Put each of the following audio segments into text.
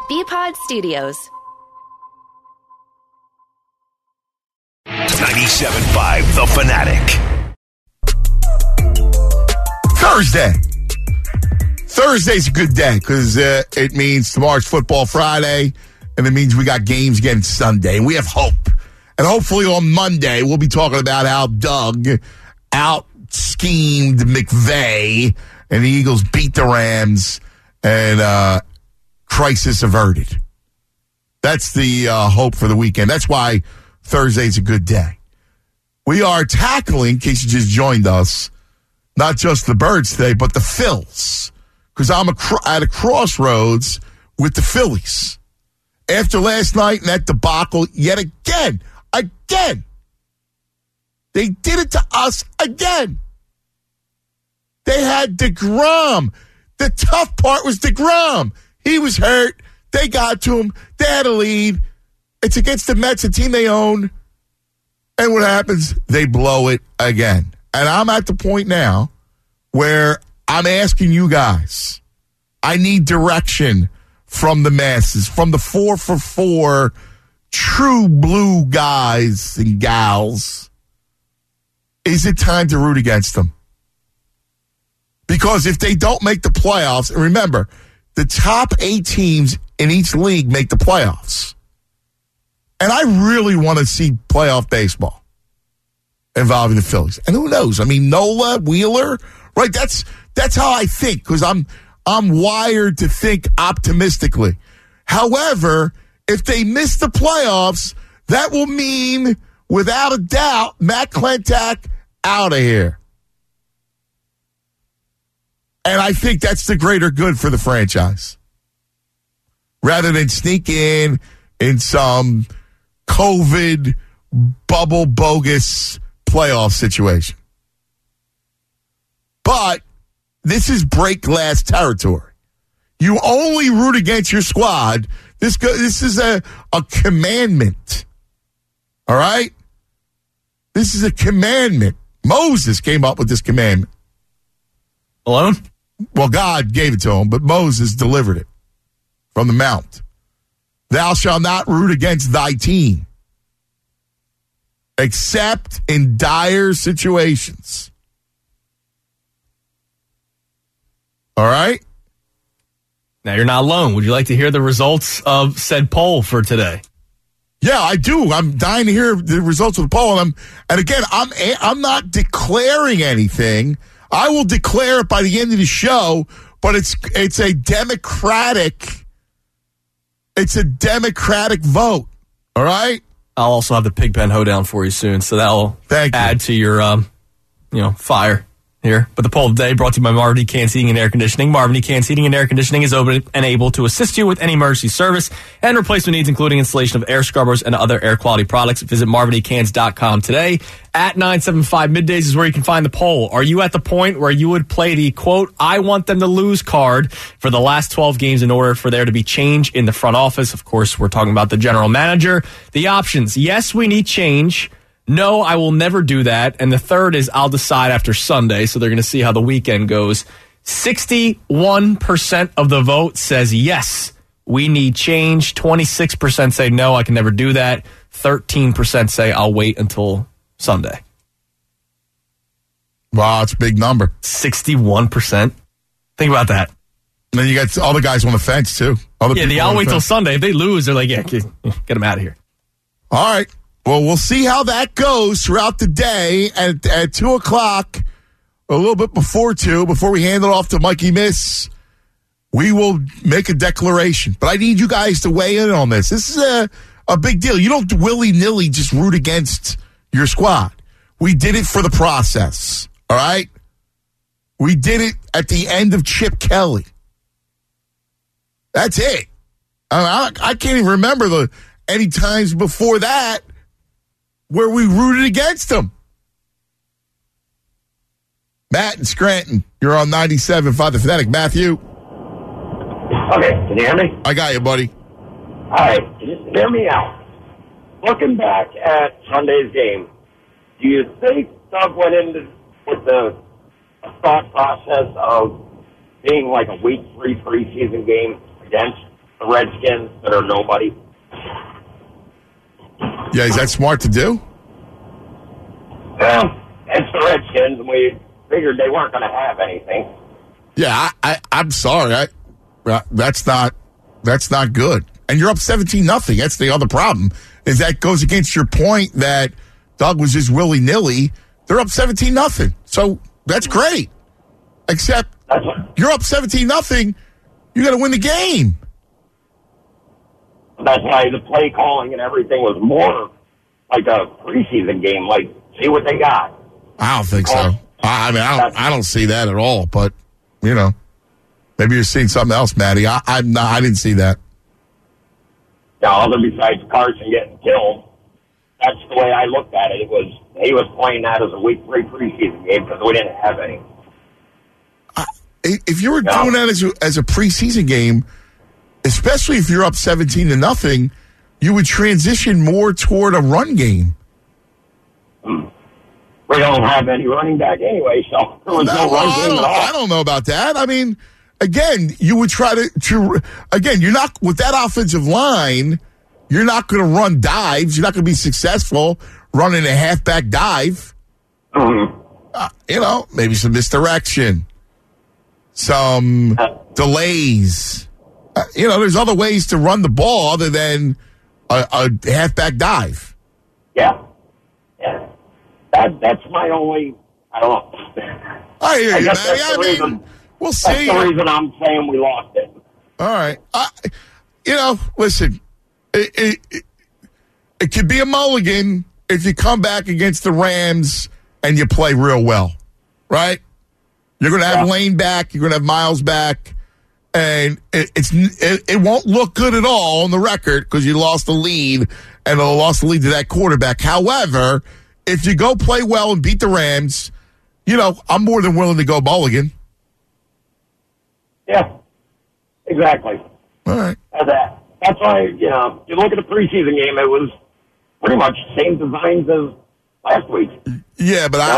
BPod Studios. 97.5 The Fanatic. Thursday's a good day because it means tomorrow's Football Friday, and it means we got games again Sunday. We have hope. And hopefully on Monday, we'll be talking about how Doug out-schemed McVay, and the Eagles beat the Rams, and crisis averted. That's the hope for the weekend. That's why Thursday's a good day. We are tackling, in case you just joined us, not just the Birds today, but the Phils. Because I'm at a crossroads with the Phillies. After last night and that debacle, yet again, they did it to us again. They had DeGrom. The tough part was DeGrom. He was hurt. They got to him. They had a lead. It's against the Mets, a team they own. And what happens? They blow it again. And I'm at the point now where I'm asking you guys. I need direction from the masses, from the 4 for 4 true blue guys and gals. Is it time to root against them? Because if they don't make the playoffs, and remember, the top 8 teams in each league make the playoffs. And I really want to see playoff baseball involving the Phillies. And who knows? I mean, Nola, Wheeler, right? That's how I think, because I'm wired to think optimistically. However, if they miss the playoffs, that will mean, without a doubt, Matt Klentak out of here. And I think that's the greater good for the franchise. Rather than sneak in some COVID bubble bogus playoff situation. But this is break glass territory. You only root against your squad. This is a commandment. All right? This is a commandment. Moses came up with this commandment. Alone? Well, God gave it to him, but Moses delivered it from the mount. Thou shalt not root against thy team, except in dire situations. All right? Now, you're not alone. Would you like to hear the results of said poll for today? Yeah, I do. I'm dying to hear the results of the poll. And again, I'm not declaring anything. I will declare it by the end of the show, but it's a democratic vote. All right? I'll also have the Pigpen hoedown for you soon, so that'll add to your fire here. But the poll of the day brought to you by Marvin E. Cans Heating and Air Conditioning. Marvin E. Cans Heating and Air Conditioning is open and able to assist you with any emergency service and replacement needs, including installation of air scrubbers and other air quality products. Visit marvinecans.com today. At 975 Middays is where you can find the poll. Are you at the point where you would play the, quote, I want them to lose card for the last 12 games in order for there to be change in the front office? Of course, we're talking about the general manager. The options: yes, we need change. No, I will never do that. And the third is I'll decide after Sunday. So they're going to see how the weekend goes. 61% of the vote says yes, we need change. 26% say no, I can never do that. 13% say I'll wait until Sunday. Wow, it's a big number. 61%. Think about that. And then you got all the guys on the fence, too. I'll wait till Sunday. If they lose, they're like, get them out of here. All right. Well, we'll see how that goes throughout the day. At 2 o'clock, a little bit before 2, before we hand it off to Mikey Miss, we will make a declaration. But I need you guys to weigh in on this. This is a big deal. You don't willy-nilly just root against your squad. We did it for the process, all right? We did it at the end of Chip Kelly. That's it. I can't even remember any times before that where we rooted against them. Matt in Scranton, you're on 97.5 The Fanatic. Matthew. Okay, can you hear me? I got you, buddy. All right, just hear me out. Looking back at Sunday's game, do you think Doug went into with the thought process of being like a week 3 preseason game against the Redskins that are nobody. Yeah, is that smart to do? Well, it's the Redskins, and we figured they weren't going to have anything. Yeah, I'm sorry. That's not good. And you're up 17-0. That's the other problem. Is that goes against your point that Doug was just willy-nilly. They're up 17-0. So that's great. Except you're up 17-0. You got to win the game. That's why the play calling and everything was more like a preseason game. Like, see what they got. I don't think so. I mean, I don't see that at all. But you know, maybe you're seeing something else, Matty. I didn't see that. Yeah, other besides Carson getting killed, that's the way I looked at it. He was playing that as a week 3 preseason game because we didn't have any. If you were doing that as a preseason game, especially if you're up 17-0, you would transition more toward a run game. We don't have any running back anyway, so there was no run game at all. I don't know about that. I mean, again, you would try to again, you're not, with that offensive line, you're not going to run dives. You're not going to be successful running a halfback dive. Mm-hmm. Maybe some misdirection, some delays. There's other ways to run the ball other than a halfback dive. Yeah. That's my only, I don't know. I hear you, man. We'll see. That's the reason I'm saying we lost it. All right. Listen, it could be a mulligan if you come back against the Rams and you play real well, right? You're going to have Lane back. You're going to have Miles back. And it won't look good at all on the record because you lost the lead and lost the lead to that quarterback. However, if you go play well and beat the Rams, I'm more than willing to go mulligan. Yeah, exactly. All right. That's why, you look at the preseason game, it was pretty much the same designs as last week. Yeah, but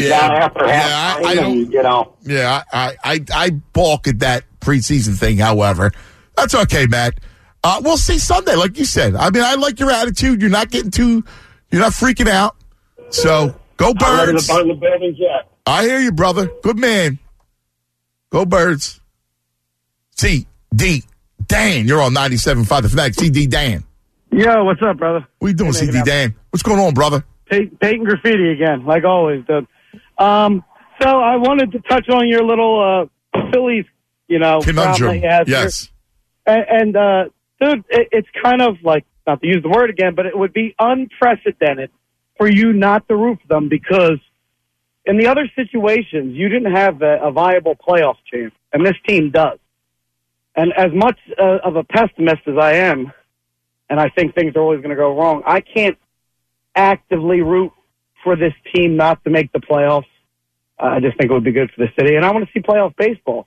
I balk at that preseason thing, however. That's okay, Matt. We'll see Sunday, like you said. I mean, I like your attitude. You're not freaking out. So, go Birds. I'm ready to burn the buildings yet. I hear you, brother. Good man. Go Birds. C.D. Dan, you're on 97.5 The Fanatic. C.D. Dan. Yo, what's up, brother? What are you doing, C.D. Dan? What's going on, brother? Peyton Graffiti again, like always, dude. So I wanted to touch on your little Phillies, conundrum. Yes. And dude, it's kind of like, not to use the word again, but it would be unprecedented for you not to root for them because in the other situations, you didn't have a viable playoff chance, and this team does. And as much of a pessimist as I am, and I think things are always going to go wrong, I can't actively root for this team not to make the playoffs. I just think it would be good for the city, and I want to see playoff baseball.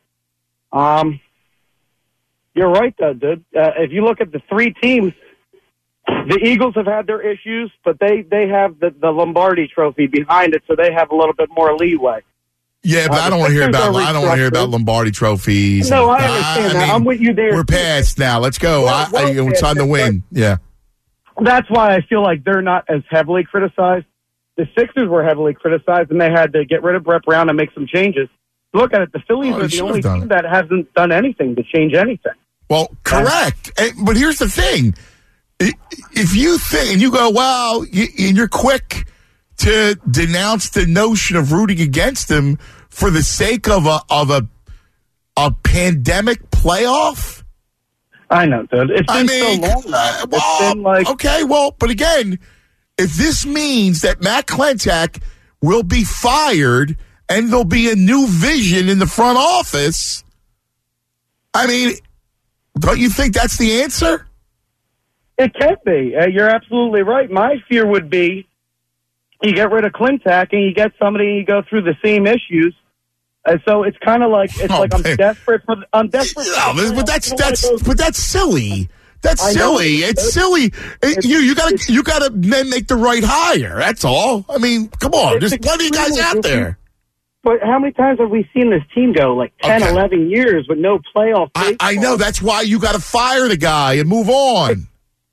You're right, though, dude. If you look at the 3 teams, the Eagles have had their issues, but they have the Lombardi Trophy behind it, so they have a little bit more leeway. Yeah, but I don't want to hear about Lombardi trophies. No, I understand that. I'm with you there. We're past now. Let's go. It's time to win. Yeah. That's why I feel like they're not as heavily criticized. The Sixers were heavily criticized, and they had to get rid of Brett Brown and make some changes. Look at it. The Phillies are the only team that hasn't done anything to change anything. Well, correct. But here's the thing. If you think, and you go, well, and you're quick to denounce the notion of rooting against them for the sake of a pandemic playoff? I know, dude. It's been so long. But again, if this means that Matt Klentak will be fired and there'll be a new vision in the front office, I mean, don't you think that's the answer? It can be. You're absolutely right. My fear would be you get rid of Klentak and you get somebody and you go through the same issues. And so it's kind of like I'm desperate for. But that's silly. That's silly. It's silly. You gotta then make the right hire. That's all. I mean, come on. There's plenty of guys out there. But how many times have we seen this team go, like 10, 11 years with no playoff baseball? I know. That's why you got to fire the guy and move on.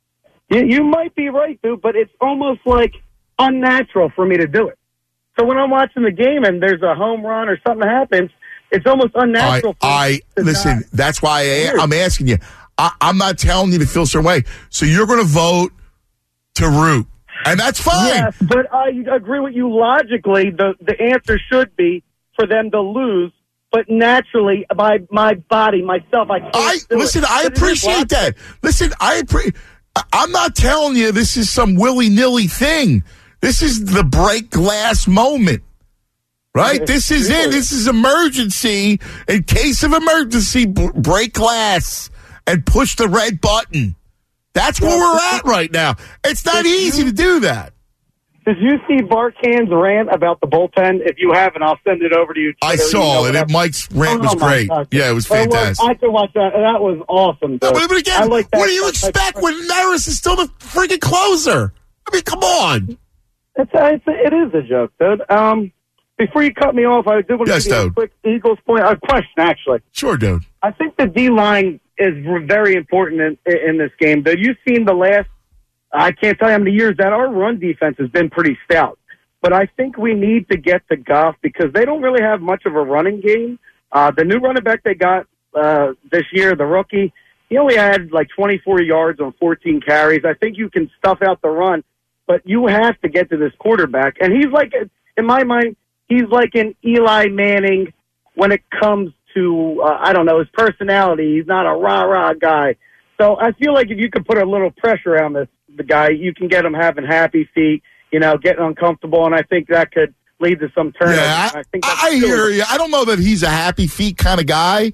You might be right, dude, but it's almost like unnatural for me to do it. So when I'm watching the game and there's a home run or something happens, it's almost unnatural for me to listen, that's why I'm asking you. I'm not telling you to feel a certain way. So you're going to vote to root. And that's fine. Yes, but I agree with you logically. The answer should be for them to lose, but naturally, by my body, myself, I can't do listen, it. I appreciate that. Listen, I'm not telling you this is some willy-nilly thing. This is the break glass moment, right? This is it. This is emergency. In case of emergency, break glass and push the red button. That's where we're at right now. It's not easy to do that. Did you see Barkan's rant about the bullpen? If you haven't, I'll send it over to you. I saw it. Mike's rant was great. Yeah, it was fantastic. I could watch that. That was awesome. No, but again, what do you expect when Maris is still the freaking closer? I mean, come on. It is a joke, dude. Before you cut me off, I did want to give you a quick Eagles point. A question, actually. Sure, dude. I think the D-line is very important in this game. Have you seen the last, I can't tell you how many years that our run defense has been pretty stout. But I think we need to get to Goff because they don't really have much of a running game. The new running back they got this year, the rookie, he only had like 24 yards on 14 carries. I think you can stuff out the run, but you have to get to this quarterback. And he's like, in my mind, he's like an Eli Manning when it comes to, I don't know, his personality. He's not a rah-rah guy. So I feel like if you could put a little pressure on the guy, you can get him having happy feet, getting uncomfortable, and I think that could lead to some turnovers. Yeah, I hear you. I don't know that he's a happy feet kind of guy.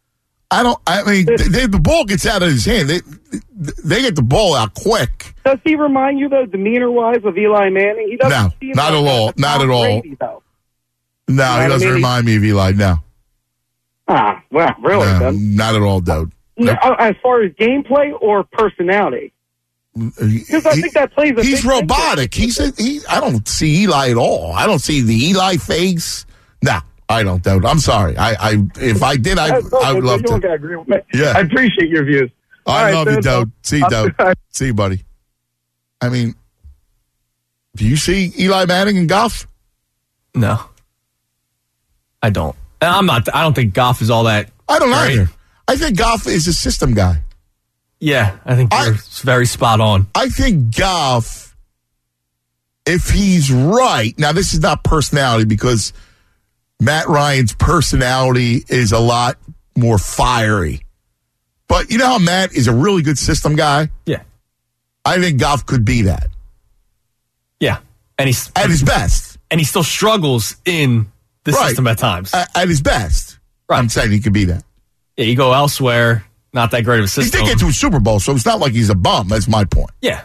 The ball gets out of his hand. They get the ball out quick. Does he remind you, though, demeanor-wise, of Eli Manning? He doesn't seem not at all. Not at all. Brady, though. No, he doesn't remind me of Eli, no. Ah, well, really? No, not at all, dude. No, as far as gameplay or personality? Because I think that plays a He's robotic. I don't see Eli at all. I don't see the Eli face. No, I don't, dude. I'm sorry. If I did, I would love to. Agree with me. Yeah. I appreciate your views. I love you, dude. See you, dude. See you, buddy. I mean, do you see Eli Manning and Goff? No. I don't. I don't think Goff is all that. I don't either. I think Goff is a system guy. Yeah, I think you're very spot on. I think Goff, if he's right, now this is not personality because Matt Ryan's personality is a lot more fiery. But you know how Matt is a really good system guy? Yeah. I think Goff could be that. Yeah. And he's at his best. And he still struggles in the system at times. At his best. Right. I'm saying he could be that. Yeah, you go elsewhere, not that great of a system. He did get to a Super Bowl, so it's not like he's a bum. That's my point. Yeah.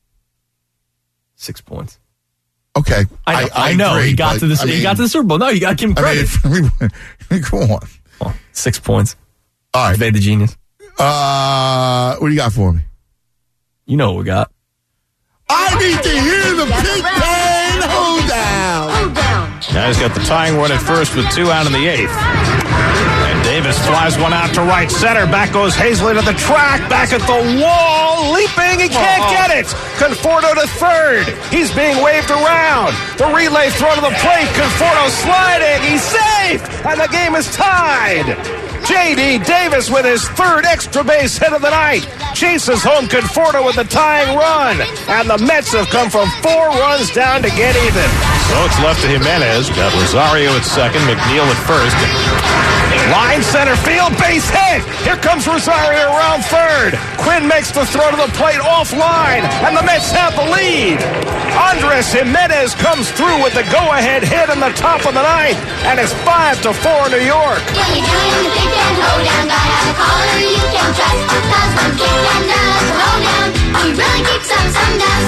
6 points. Okay. I know. Agree, he got to the Super Bowl. No, you got to give him credit. Go on. 6 points. All right. Convey the genius. What do you got for me? You know what we got. I need to hear the Big Ten hold down. Now he's got the tying run at first with 2 out in the 8th. And Davis flies one out to right center. Back goes Hazley to the track. Back at the wall. Leaping. He can't get it. Conforto to third. He's being waved around. The relay throw to the plate. Conforto sliding. He's safe. And the game is tied. J.D. Davis with his third extra base hit of the night chases home Conforto with the tying run, and the Mets have come from 4 runs down to get even. So it's left to Jimenez. Got Rosario at second, McNeil at first. Line center field, base hit. Here comes Rosario around third. Quinn makes the throw to the plate offline, and the Mets have the lead. Andres Jimenez comes through with the go-ahead hit in the top of the ninth, and it's 5-4 New York. Hold down, gotta have a caller you can trust. Cause one kick and the hold down. He really kicks some down.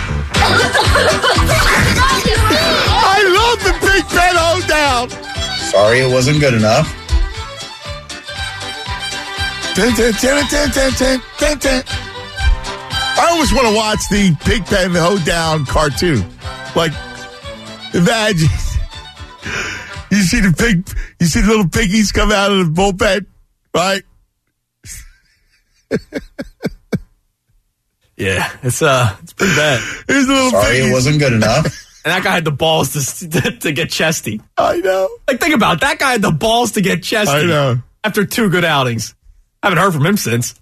I love the Big Ten hold down. Sorry it wasn't good enough. I always want to watch the Big Ten hold down cartoon. Like, imagine. You see the little piggies come out of the bullpen, right? Yeah, it's pretty bad. Here's the little Sorry, piggies. it wasn't good enough. And that guy had the balls to get chesty. I know. Like, think about it. That guy had the balls to get chesty. I know. After 2 good outings. I haven't heard from him since.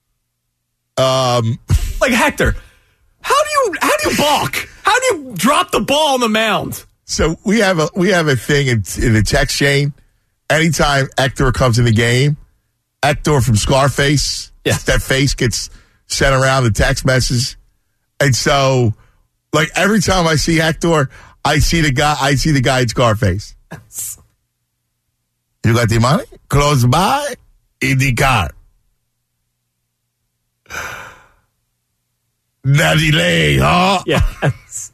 Like, Hector, how do you balk? How do you drop the ball on the mound? So we have a thing in the text chain. Anytime Hector comes in the game, Hector from Scarface, that face gets sent around the text message. And so, like, every time I see Hector, I see the guy in Scarface. You got the money? Close by in the car. Not delay, huh? Yes.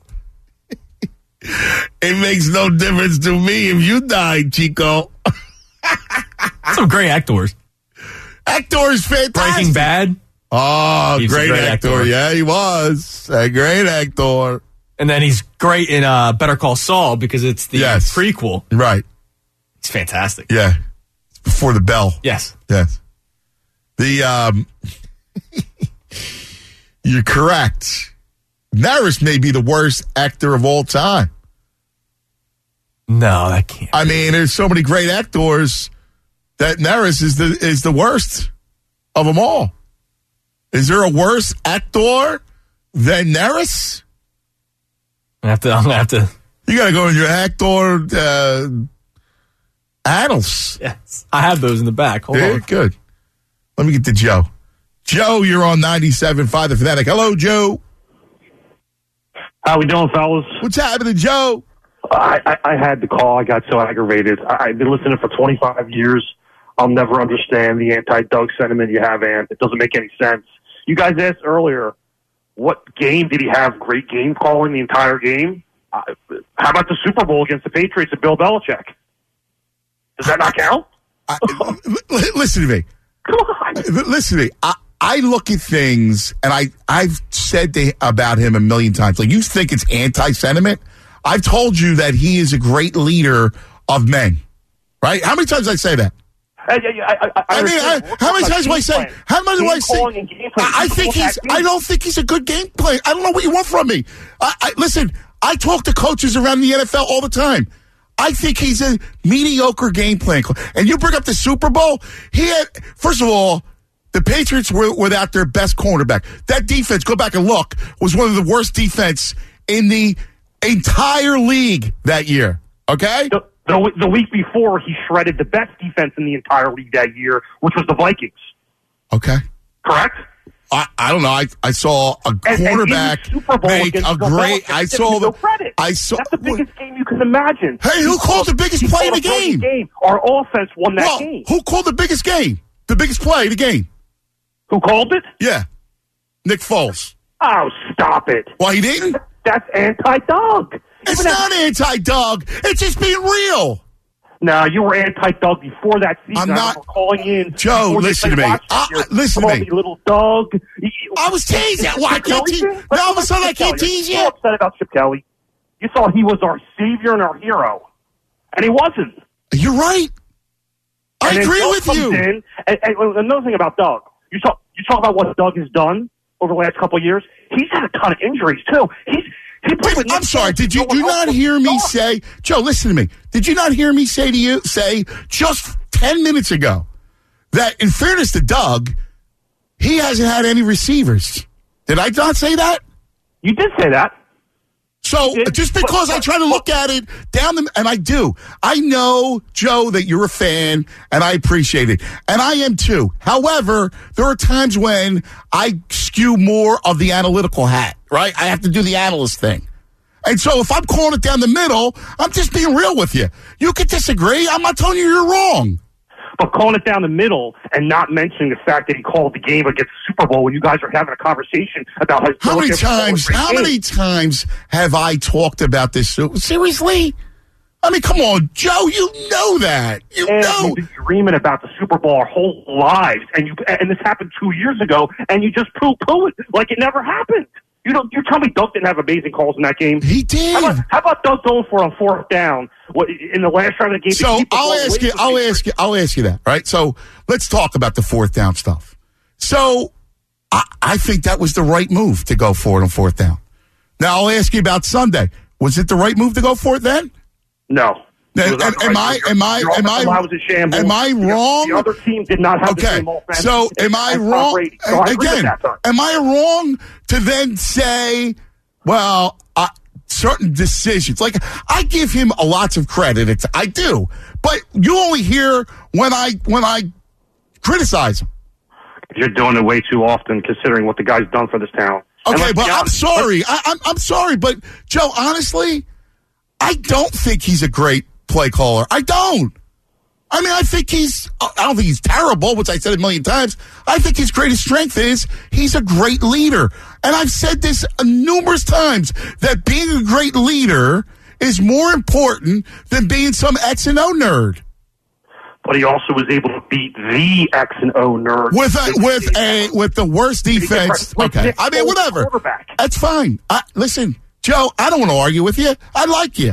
It makes no difference to me if you die, Chico. Some great actors. Hector is fantastic. Breaking Bad. Oh, He's great a great actor. Yeah, he was. A great actor. And then he's great in Better Call Saul because it's the prequel. Right. He's fantastic. Yeah. It's before the bell. Yes. Yes. You're correct. Neris may be the worst actor of all time. No, that can't. I mean, there's so many great actors that Neris is the worst of them all. Is there a worse actor than Neris? I'm gonna have to. You got to go in your actor annals. Yes, I have those in the back. Hold on. Good. Let me get to Joe. Joe, you're on 97.5 The Fanatic. Hello, Joe. How we doing, fellas? What's happening, Joe? I had to call. I got so aggravated. I've been listening for 25 years. I'll never understand the anti-Doug sentiment you have, Ant. It doesn't make any sense. You guys asked earlier, what game did he have great game calling the entire game? How about the Super Bowl against the Patriots and Bill Belichick? Does that not count? Listen to me. Come on. Listen to me. I look at things, and I've said about him a million times. Like, you think it's anti-sentiment? I've told you that he is a great leader of men. Right? How many times did I say that? I mean, how many times do I say? How many do I say? I don't think he's a good game player. I don't know what you want from me. Listen. I talk to coaches around the NFL all the time. I think he's a mediocre game plan. And you bring up the Super Bowl. First of all, the Patriots were without their best cornerback. That defense, go back and look, was one of the worst defense in the entire league that year. Okay. The week before, he shredded the best defense in the entire league that year, which was the Vikings. Okay. Correct? I don't know. I saw a quarterback make a great. I saw that's the biggest game you can imagine. Hey, who called the biggest play in the game? Our offense won that game. Who called the biggest game? The biggest play of the game? Who called it? Yeah, Nick Foles. Oh, stop it! Well, he didn't. That's anti-Doug. It's not anti-Doug. It's just being real. No, you were anti-Doug before that season. I'm not. Calling in. Joe, listen to me. Listen to me. Little Doug. I was teasing. Why can't tease? Now all of a sudden I can't tease you. You're upset about Chip Kelly. You thought he was our savior and our hero. And he wasn't. You're right. I agree with you. And another thing about Doug. You talk about what Doug has done over the last couple of years. He's had a ton of injuries, too. I'm sorry. Did you not hear me say, Joe, listen to me. Did you not hear me say just 10 minutes ago that in fairness to Doug, he hasn't had any receivers? Did I not say that? You did say that. So just because I try to look at it and I do. I know, Joe, that you're a fan and I appreciate it. And I am too. However, there are times when I skew more of the analytical hat, right? I have to do the analyst thing. And so if I'm calling it down the middle, I'm just being real with you. You can disagree. I'm not telling you you're wrong. But calling it down the middle and not mentioning the fact that he called the game against the Super Bowl when you guys are having a conversation about how many times have I talked about this? Seriously? I mean, come on, Joe, you know that. You know. We've been dreaming about the Super Bowl our whole lives, and this happened 2 years ago, and you just poo-poo it like it never happened. You tell me Doug didn't have amazing calls in that game. He did. How about Doug going for on fourth down in the last round of the game? So I'll ask you that. Right. So let's talk about the fourth down stuff. So I think that was the right move to go for it on fourth down. Now I'll ask you about Sunday. Was it the right move to go for it then? No. Am I wrong? The other team did not have the same offense. So am I wrong? Again, am I wrong to then say, well, certain decisions? Like, I give him lots of credit. I do. But you only hear when I criticize him. You're doing it way too often, considering what the guy's done for this town. Okay, but I'm sorry. I'm sorry, but Joe, honestly, I don't think he's a great play caller. I don't. I mean, I don't think he's terrible, which I said a million times. I think his greatest strength is he's a great leader. And I've said this numerous times, that being a great leader is more important than being some X and O nerd. But he also was able to beat the X and O nerd with the worst defense. Okay, I mean, whatever. That's fine. Listen, Joe, I don't want to argue with you. I like you.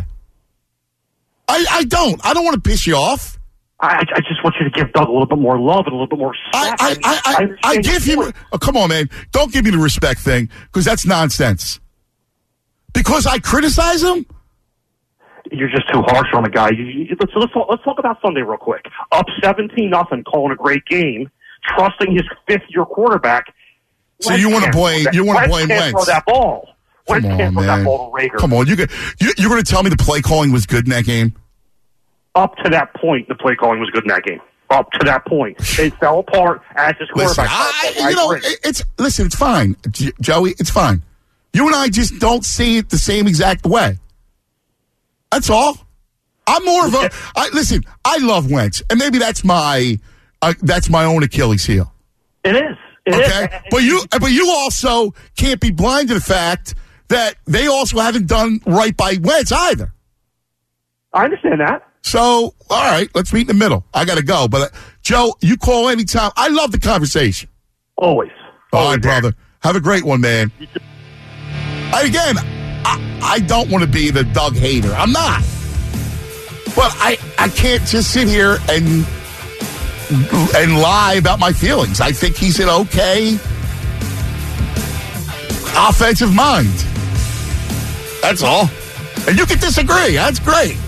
I don't. I don't want to piss you off. I just want you to give Doug a little bit more love and a little bit more respect. I give him. Oh, come on, man. Don't give me the respect thing, because that's nonsense. Because I criticize him? You're just too harsh on the guy. Let's talk about Sunday real quick. Up 17-0, calling a great game, trusting his fifth-year quarterback. So you want to blame Wentz? Throw that ball. Come on, man. Come on, you're going to tell me the play calling was good in that game? Up to that point, the play calling was good in that game. Up to that point, it fell apart as his quarterback. Listen, it's fine, Joey. It's fine. You and I just don't see it the same exact way. That's all. I'm more of a. Listen, I love Wentz, and maybe that's my own Achilles heel. It is. Okay, but you also can't be blind to the fact that they also haven't done right by Wentz either. I understand that. So, all right, let's meet in the middle. I got to go, but Joe, you call anytime. I love the conversation. Always. All right, brother. Have a great one, man. Again, I don't want to be the Doug hater. I'm not. But I can't just sit here and lie about my feelings. I think he's an okay offensive mind. That's all. And you can disagree. That's great.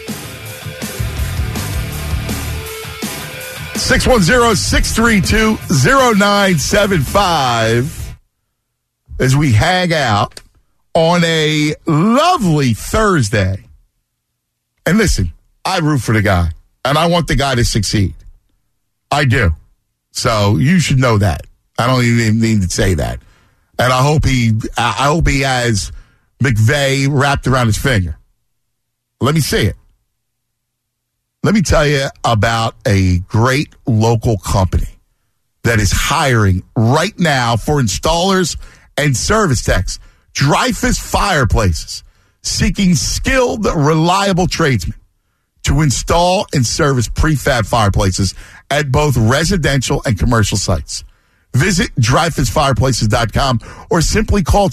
610-632-0975 as we hang out on a lovely Thursday. And listen, I root for the guy, and I want the guy to succeed. I do. So you should know that. I don't even need to say that. And I hope he has McVay wrapped around his finger. Let me see it. Let me tell you about a great local company that is hiring right now for installers and service techs. Dreyfuss Fireplaces, seeking skilled, reliable tradesmen to install and service prefab fireplaces at both residential and commercial sites. Visit DreyfussFireplaces.com or simply call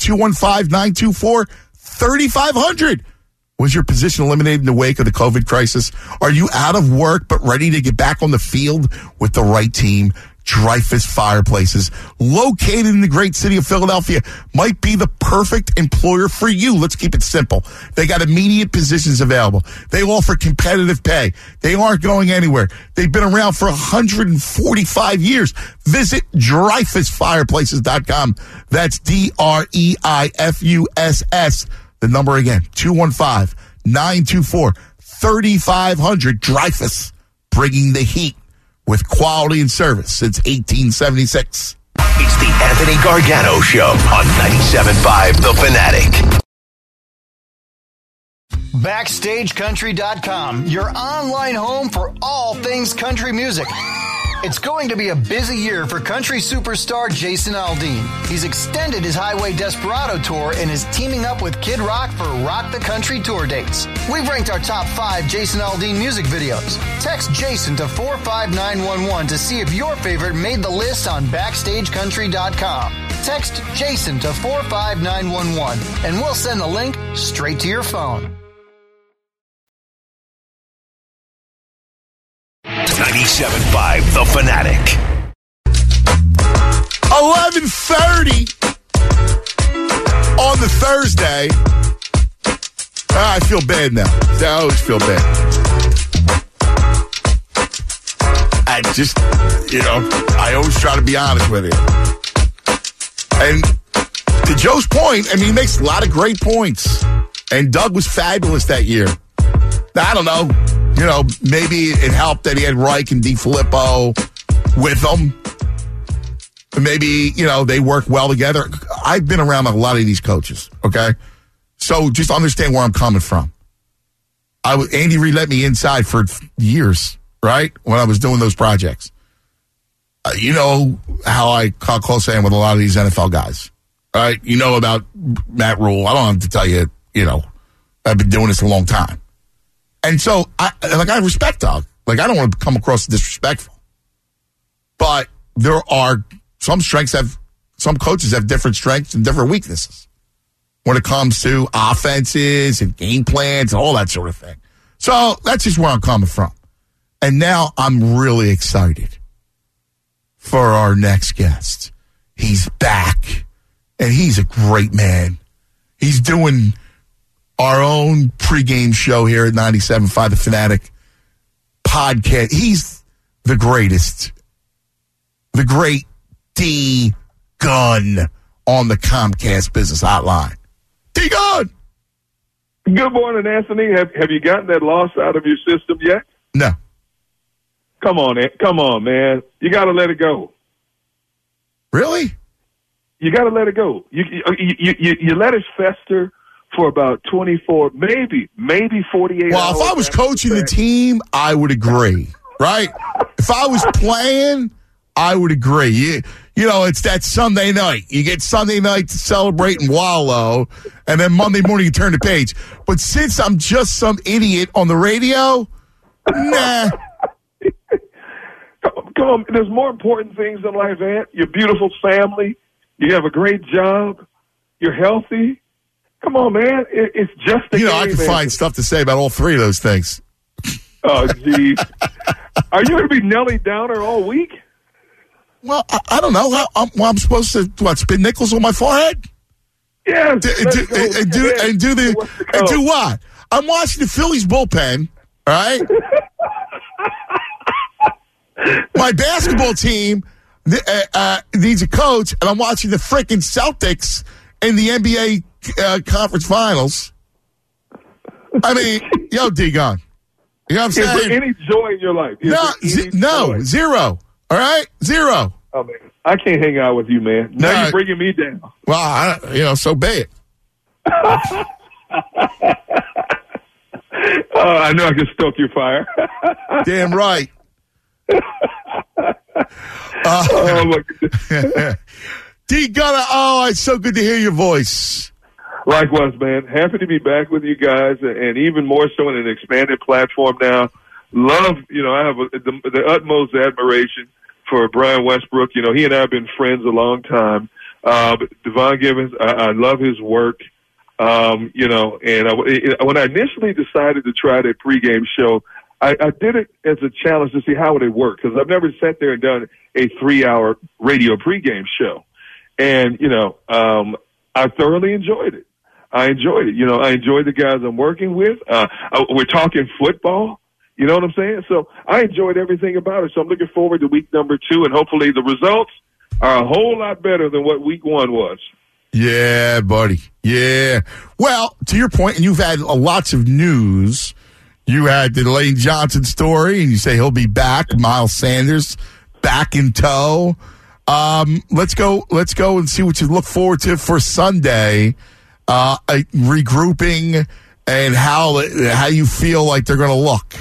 215-924-3500. Was your position eliminated in the wake of the COVID crisis? Are you out of work but ready to get back on the field with the right team? Dreyfuss Fireplaces, located in the great city of Philadelphia, might be the perfect employer for you. Let's keep it simple. They got immediate positions available. They offer competitive pay. They aren't going anywhere. They've been around for 145 years. Visit DreyfussFireplaces.com. That's DREIFUSS. The number again, 215-924-3500. Dreyfuss, bringing the heat with quality and service since 1876. It's the Anthony Gargano Show on 97.5 The Fanatic. BackstageCountry.com, your online home for all things country music. It's going to be a busy year for country superstar Jason Aldean. He's extended his Highway Desperado tour and is teaming up with Kid Rock for Rock the Country tour dates. We've ranked our top 5 Jason Aldean music videos. Text Jason to 45911 to see if your favorite made the list on BackstageCountry.com. text Jason to 45911 and we'll send the link straight to your phone. 97.5 The Fanatic. 11:30 on the Thursday. I feel bad now. I always feel bad. I just, I always try to be honest with you. And to Joe's point, I mean, he makes a lot of great points. And Doug was fabulous that year. Now, I don't know. Maybe it helped that he had Reich and DiFilippo with him. Maybe, they work well together. I've been around a lot of these coaches, okay? So just understand where I'm coming from. Andy Reid let me inside for years, right, when I was doing those projects. You know how close I am with a lot of these NFL guys, right? You know about Matt Rule. I don't have to tell you, I've been doing this a long time. And so, I respect Doug. I don't want to come across as disrespectful. But there are some coaches have different strengths and different weaknesses when it comes to offenses and game plans and all that sort of thing. So that's just where I'm coming from. And now I'm really excited for our next guest. He's back, and he's a great man. He's doing our own pregame show here at 97.5 The Fanatic podcast. He's the greatest. The great D. Gunn on the Comcast Business Hotline. D. Gunn! Good morning, Anthony. Have you gotten that loss out of your system yet? No. Come on, man. You got to let it go. Really? You got to let it go. You let it fester for about 24, maybe 48 hours. Well, if I was coaching the team, I would agree, right? If I was playing, I would agree. It's that Sunday night. You get Sunday night to celebrate and wallow, and then Monday morning you turn the page. But since I'm just some idiot on the radio, nah. Come on. There's more important things in life, Ant. Your beautiful family. You have a great job. You're healthy. Come on, man. It's just a game, I can find stuff to say about all three of those things. Oh, geez. Are you going to be Nellie Downer all week? Well, I don't know. I'm supposed to, spin nickels on my forehead? Yeah. And do what? I'm watching the Phillies bullpen, all right? My basketball team needs a coach, and I'm watching the freaking Celtics in the NBA conference finals. I mean, D-Gun. You know what I'm saying? Is there any joy in your life? No, zero. All right? Zero. Oh, man. I can't hang out with you, man. Now you're bringing me down. Well, so be it. I know I can stoke your fire. Damn right. Oh, my goodness. D-Gunner, it's so good to hear your voice. Likewise, man. Happy to be back with you guys, and even more so in an expanded platform now. Love, I have the utmost admiration for Brian Westbrook. He and I have been friends a long time. But Devon Givens, I love his work. And when I initially decided to try that pregame show, I did it as a challenge to see how would it work, because I've never sat there and done a 3-hour radio pregame show. And, I thoroughly enjoyed it. I enjoyed it. I enjoyed the guys I'm working with. We're talking football. You know what I'm saying? So I enjoyed everything about it. So I'm looking forward to week number 2, and hopefully the results are a whole lot better than what week 1 was. Yeah, buddy. Yeah. Well, to your point, and you've had lots of news. You had the Lane Johnson story, and you say he'll be back. Miles Sanders back in tow. Let's go and see what you look forward to for Sunday. Regrouping and how you feel like they're going to look.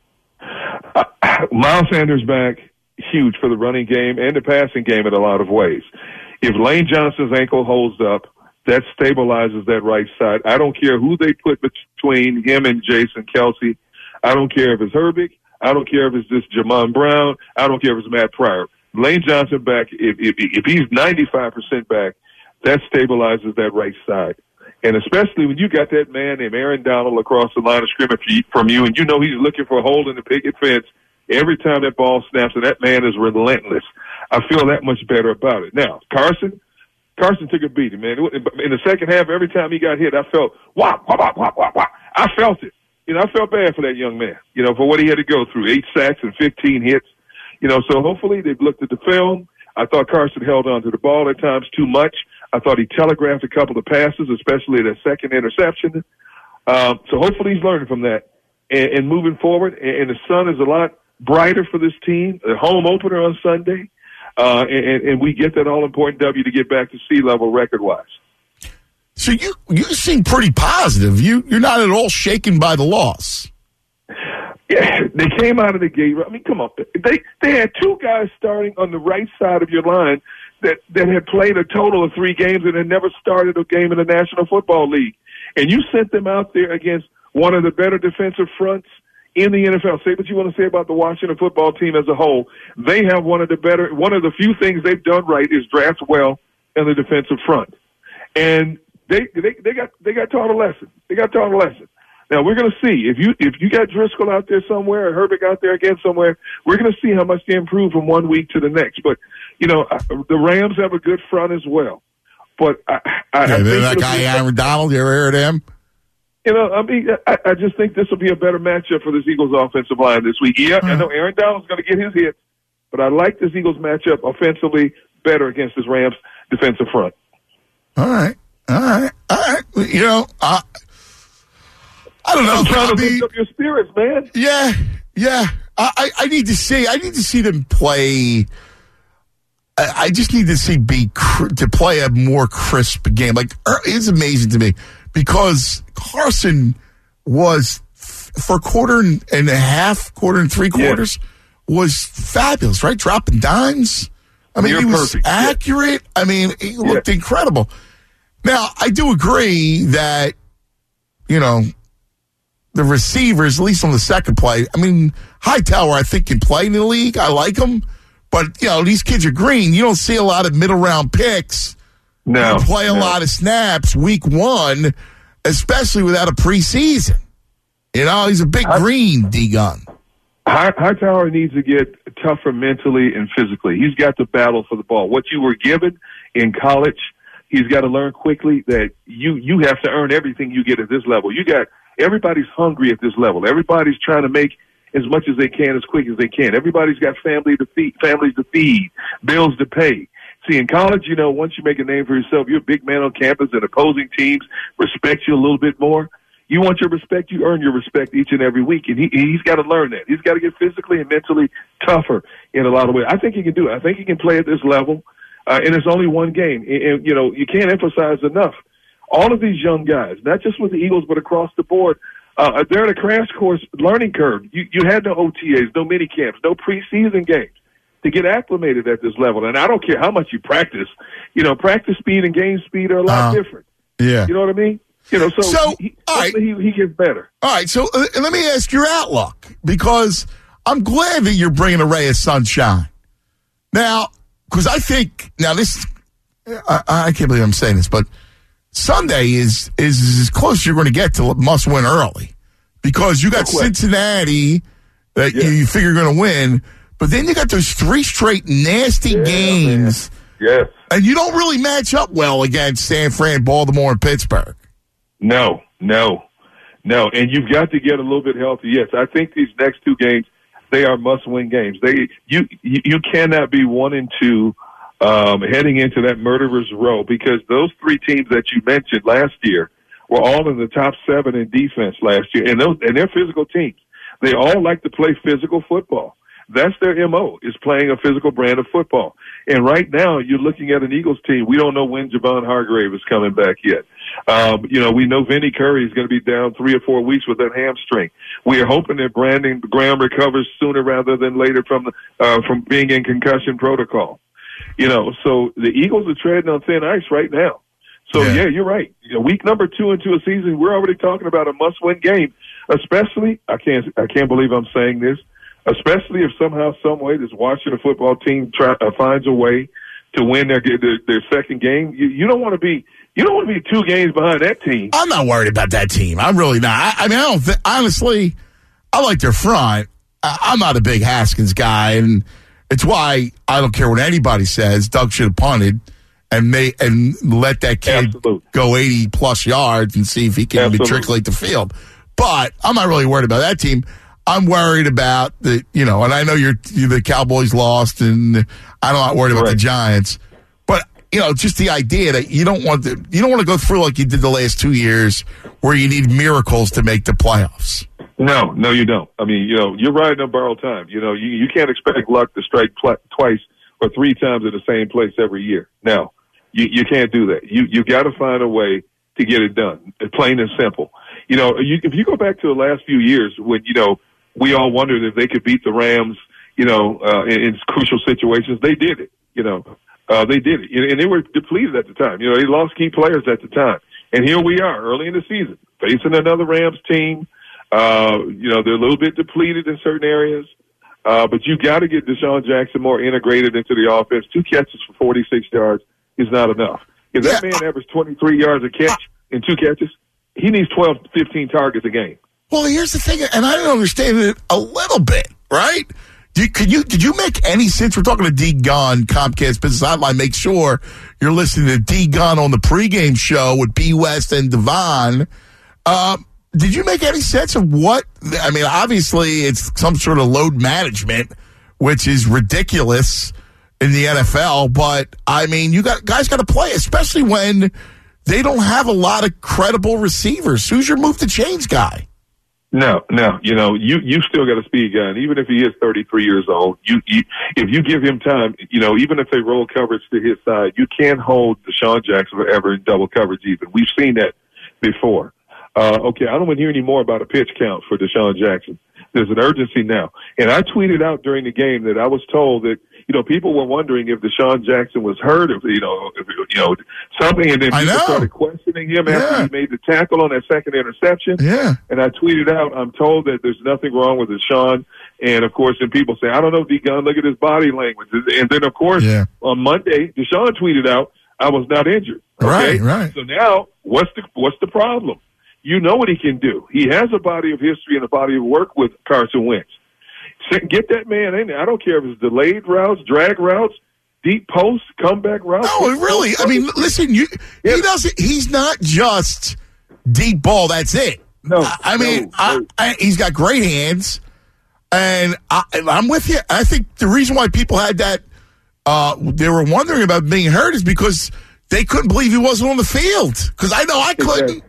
Miles Sanders back, huge for the running game and the passing game in a lot of ways. If Lane Johnson's ankle holds up, that stabilizes that right side. I don't care who they put between him and Jason Kelce. I don't care if it's Herbig. I don't care if it's just Jamon Brown. I don't care if it's Matt Pryor. Lane Johnson back, if he's 95% back, that stabilizes that right side. And especially when you got that man named Aaron Donald across the line of scrimmage from you, and you know he's looking for a hole in the picket fence every time that ball snaps, and that man is relentless. I feel that much better about it. Now, Carson took a beating, man. In the second half, every time he got hit, I felt, whop, whop, whop, whop, whop, whop. I felt it. I felt bad for that young man, for what he had to go through, 8 sacks and 15 hits. So hopefully they've looked at the film. I thought Carson held on to the ball at times too much. I thought he telegraphed a couple of passes, especially the second interception. So hopefully he's learning from that and moving forward. And the sun is a lot brighter for this team. The home opener on Sunday. And we get that all-important W to get back to C-level record-wise. So you seem pretty positive. You're not at all shaken by the loss. Yeah, they came out of the gate. I mean, come on. They had 2 guys starting on the right side of your line that had played a total of 3 games and had never started a game in the National Football League. And you sent them out there against one of the better defensive fronts in the NFL. Say what you want to say about the Washington football team as a whole. They have one of the few things they've done right is draft well in the defensive front. And they got taught a lesson. They got taught a lesson. Now we're going to see if you got Driscoll out there somewhere or Herbig out there again somewhere. We're going to see how much they improve from one week to the next. But the Rams have a good front as well. But I think that guy Aaron Donald. You ever heard of him? I just think this will be a better matchup for this Eagles offensive line this week. Yeah, I know Aaron Donald's going to get his hits, but I like this Eagles matchup offensively better against this Rams defensive front. All right. I don't know. I'm trying to lift up your spirits, man. Yeah. I need to see them play. I just need to see to play a more crisp game. Like, it's amazing to me because Carson was for quarter and three quarters was fabulous, right? Dropping dimes. I mean, he was perfect. Accurate. Yeah. I mean, he looked incredible. Now, I do agree that, the receivers, at least on the second play, I mean, Hightower, I think, can play in the league. I like him. But, these kids are green. You don't see a lot of middle-round picks. No. Play a lot of snaps week 1, especially without a preseason. He's a big green D-gun. Hightower needs to get tougher mentally and physically. He's got to battle for the ball. What you were given in college, he's got to learn quickly that you have to earn everything you get at this level. Everybody's hungry at this level. Everybody's trying to make as much as they can as quick as they can. Everybody's got families to feed, bills to pay. See, in college, once you make a name for yourself, you're a big man on campus and opposing teams respect you a little bit more. You want your respect, you earn your respect each and every week, and he's got to learn that. He's got to get physically and mentally tougher in a lot of ways. I think he can do it. I think he can play at this level, and it's only one game. And you can't emphasize enough. All of these young guys, not just with the Eagles, but across the board, they're in a crash course learning curve. You had no OTAs, no mini camps, no preseason games to get acclimated at this level. And I don't care how much you practice. Practice speed and game speed are a lot different. Yeah. You know what I mean? So he gets better. All right, so let me ask your outlook, because I'm glad that you're bringing a ray of sunshine. Now, because I think, I can't believe I'm saying this, but Sunday is as close as you're going to get to must win early, because you got Cincinnati that you figure you're going to win, but then you got those 3 straight nasty games. Man. Yes. And you don't really match up well against San Fran, Baltimore, and Pittsburgh. No. And you've got to get a little bit healthy. Yes, I think these next 2 games, they are must-win games. You cannot be 1-2 heading into that murderer's row, because those 3 teams that you mentioned last year were all in the top 7 in defense last year, and they're physical teams. They all like to play physical football. That's their MO, is playing a physical brand of football. And right now, you're looking at an Eagles team. We don't know when Javon Hargrave is coming back yet. We know Vinny Curry is going to be down 3 or 4 weeks with that hamstring. We are hoping that Brandon Graham recovers sooner rather than later from being in concussion protocol. So the Eagles are treading on thin ice right now. So, yeah you're right. Week number 2 into a season, we're already talking about a must-win game, especially, I can't believe I'm saying this, especially if somehow, some way, this Washington football team finds a way to win their second game. You don't want to be 2 games behind that team. I'm not worried about that team. I'm really not. I mean, I don't think, honestly, I like their front. I'm not a big Haskins guy, and it's why I don't care what anybody says. Doug should have punted and let that kid go 80-plus yards and see if he can matriculate the field. But I'm not really worried about that team. I'm worried about and I know the Cowboys lost, and I'm not worried about the Giants. But, just the idea that you don't want to go through like you did the last 2 years where you need miracles to make the playoffs. No, you don't. I mean, you're riding on borrowed time. You can't expect luck to strike twice or 3 times in the same place every year. No, you can't do that. You got to find a way to get it done. Plain and simple. If you go back to the last few years when, we all wondered if they could beat the Rams, in crucial situations, they did it. They did it. And they were depleted at the time. They lost key players at the time. And here we are early in the season facing another Rams team. They're a little bit depleted in certain areas, but you got to get Deshaun Jackson more integrated into the offense. 2 catches for 46 yards is not enough. If that man averaged 23 yards a catch in 2 catches, he needs 12 to 15 targets a game. Well, here's the thing, and I don't understand it a little bit, right? Did you make any sense? We're talking to D. Gunn, Comcast Business Hotline. Make sure you're listening to D. Gunn on the pregame show with B. West and Devon. Did you make any sense of what? I mean, obviously, it's some sort of load management, which is ridiculous in the NFL. But I mean, guys got to play, especially when they don't have a lot of credible receivers. Who's your move to change guy? No. You still got a speed guy, and even if he is 33 years old, if you give him time, even if they roll coverage to his side, you can't hold Deshaun Jackson forever in double coverage. Even we've seen that before. Okay, I don't want to hear any more about a pitch count for Deshaun Jackson. There's an urgency now. And I tweeted out during the game that I was told that, people were wondering if Deshaun Jackson was hurt, if something, and then people started questioning him after he made the tackle on that second interception. Yeah. And I tweeted out, I'm told that there's nothing wrong with Deshaun. And, of course, then people say, I don't know, D. Gunn, look at his body language. And then, of course, on Monday, Deshaun tweeted out, I was not injured. Okay? Right. So now, what's the problem? You know what he can do. He has a body of history and a body of work with Carson Wentz. Get that man in there. I don't care if it's delayed routes, drag routes, deep posts, comeback routes. No, really. I mean, listen, he's not just deep ball. That's it. No. He's got great hands, and I'm with you. I think the reason why people had that, they were wondering about being hurt is because they couldn't believe he wasn't on the field. Because I know I couldn't.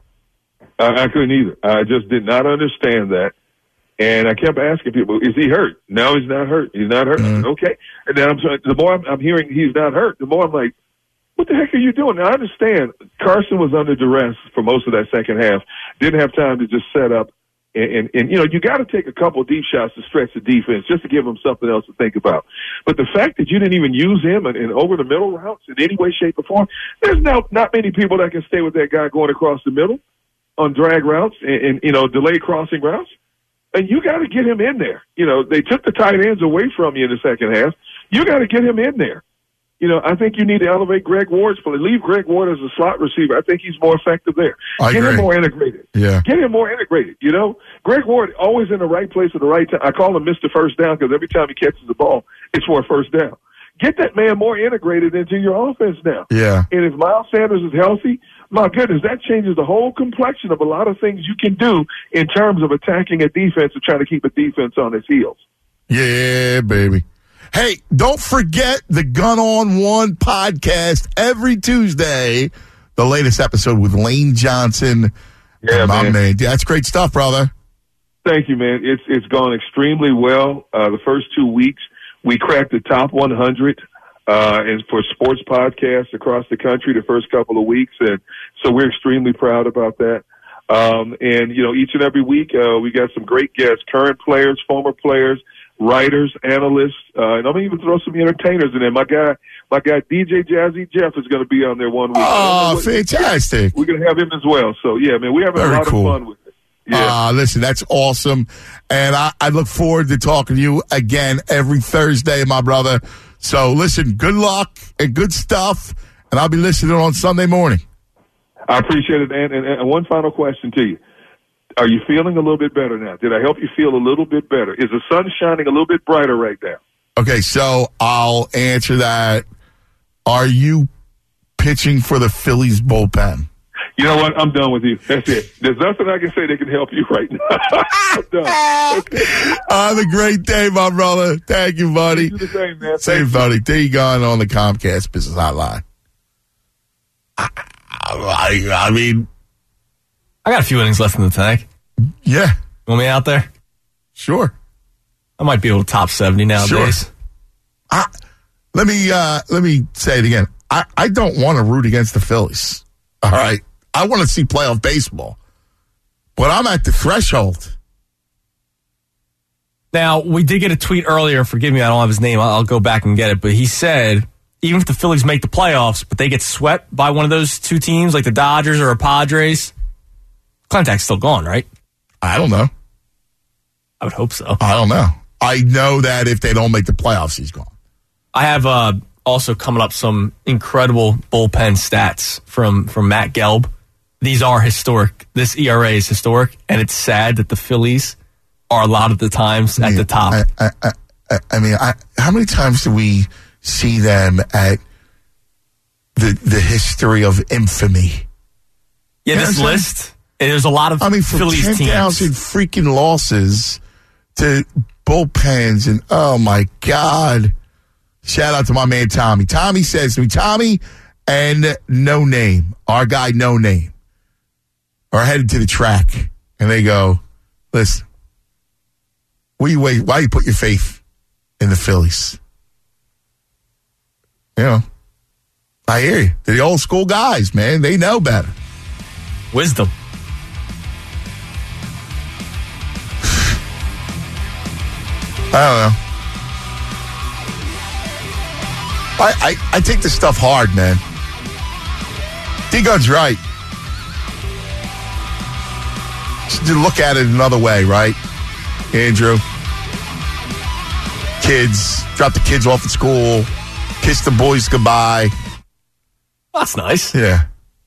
I couldn't either. I just did not understand that. And I kept asking people, is he hurt? No, he's not hurt. He's not hurt. Mm-hmm. Okay. And then the more I'm hearing he's not hurt, the more I'm like, what the heck are you doing? Now, I understand Carson was under duress for most of that second half. Didn't have time to just set up. And you got to take a couple deep shots to stretch the defense just to give him something else to think about. But the fact that you didn't even use him in over the middle routes in any way, shape, or form, there's not many people that can stay with that guy going across the middle on drag routes and delayed crossing routes. And you got to get him in there. They took the tight ends away from you in the second half. You got to get him in there. I think you need to elevate Greg Ward's play. Leave Greg Ward as a slot receiver. I think he's more effective there. Get him more integrated. Yeah. Get him more integrated. Greg Ward always in the right place at the right time. I call him Mr. First Down because every time he catches the ball, it's for a first down. Get that man more integrated into your offense now. Yeah. And if Miles Sanders is healthy, my goodness, that changes the whole complexion of a lot of things you can do in terms of attacking a defense and trying to keep a defense on its heels. Yeah, baby. Hey, don't forget the Gun on One podcast every Tuesday. The latest episode with Lane Johnson. Yeah, man. That's great stuff, brother. Thank you, man. It's gone extremely well. The first 2 weeks, we cracked the top 100 and for sports podcasts across the country the first couple of weeks. And so we're extremely proud about that. And each and every week, we got some great guests, current players, former players, writers, analysts, and I'm going to even throw some entertainers in there. My guy DJ Jazzy Jeff is going to be on there 1 week. Oh, fantastic. We're going to have him as well. So, yeah, man, we're having a lot of fun with it. Yeah. Listen, that's awesome. And I look forward to talking to you again every Thursday, my brother. So, listen, good luck and good stuff. And I'll be listening on Sunday morning. I appreciate it. And one final question to you. Are you feeling a little bit better now? Did I help you feel a little bit better? Is the sun shining a little bit brighter right now? Okay, so I'll answer that. Are you pitching for the Phillies bullpen? You know what? I'm done with you. That's it. There's nothing I can say that can help you right now. I'm done. Okay. Have a great day, my brother. Thank you, buddy. You do the same, man. Same, buddy. There you go on the Comcast Business Hotline. I mean, I got a few innings left in the tank. Yeah. You want me out there? Sure. I might be able to top 70 nowadays. Sure. Let me say it again. I don't want to root against the Phillies. All right. I want to see playoff baseball. But I'm at the threshold. Now, we did get a tweet earlier. Forgive me, I don't have his name. I'll go back and get it. But he said, even if the Phillies make the playoffs, but they get swept by one of those two teams, like the Dodgers or a Padres, Clentack's still gone, right? I don't know. I would hope so. I don't know. I know that if they don't make the playoffs, he's gone. I have also coming up some incredible bullpen stats from Matt Gelb. These are historic. This ERA is historic, and it's sad that the Phillies are a lot of the times at the top. I mean, how many times do we see them at the history of infamy? Yeah, this list, there's a lot of Phillies teams. 10,000 freaking losses to bullpens, and oh my God. Shout out to my man Tommy. Tommy says to me, Tommy and No Name, our guy No Name, are headed to the track, and they go, listen, why you put your faith in the Phillies? You know, I hear you. They're the old school guys, man. They know better. Wisdom. I don't know. I take this stuff hard, man. D-Gun's right. Just look at it another way, right, Andrew? Kids, drop the kids off at school, kiss the boys goodbye. That's nice. Yeah.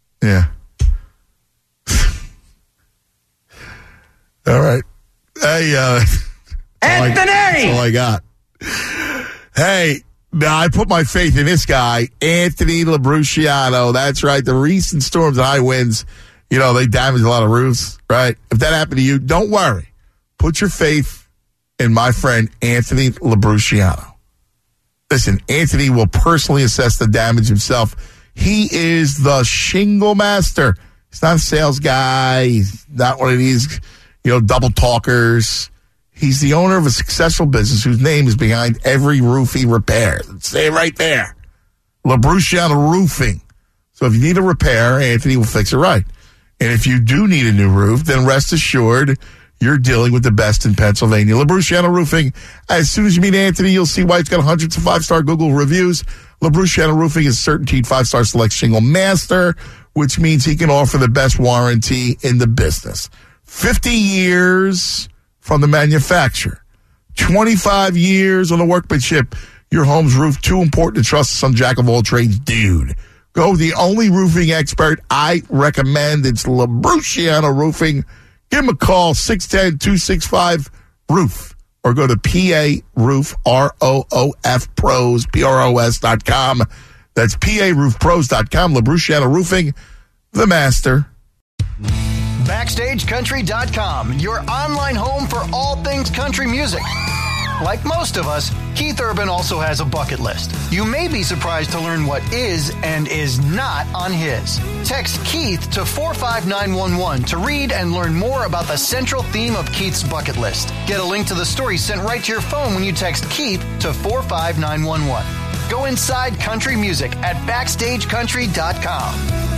All right. Hey, Anthony! That's all I got. Hey, now I put my faith in this guy, Anthony Labruciano. That's right. The recent storms and high winds, they damaged a lot of roofs, right? If that happened to you, don't worry. Put your faith in my friend, Anthony Labruciano. Listen, Anthony will personally assess the damage himself. He is the shingle master. He's not a sales guy. He's not one of these, double talkers. He's the owner of a successful business whose name is behind every roof he repairs. Say it right there. Labruciano Roofing. So if you need a repair, Anthony will fix it right. And if you do need a new roof, then rest assured you're dealing with the best in Pennsylvania. Labruciano Roofing. As soon as you meet Anthony, you'll see why it's got hundreds of 5-star Google reviews. Labruciano Roofing is certainteed 5-star select shingle master, which means he can offer the best warranty in the business. 50 years from the manufacturer. 25 years on the workmanship. Your home's roof, too important to trust some jack of all trades dude. Go with the only roofing expert I recommend. It's Labruciano Roofing. Give him a call, 610-265-ROOF. Or go to PA-ROOF, ROOF Pros, PROS.com. That's PARoofPros.com. Labruciano Roofing, the master. BackstageCountry.com, your online home for all things country music. Like most of us, Keith Urban also has a bucket list. You may be surprised to learn what is and is not on his. Text Keith to 45911 to read and learn more about the central theme of Keith's bucket list. Get a link to the story sent right to your phone when you text Keith to 45911. Go inside country music at BackstageCountry.com.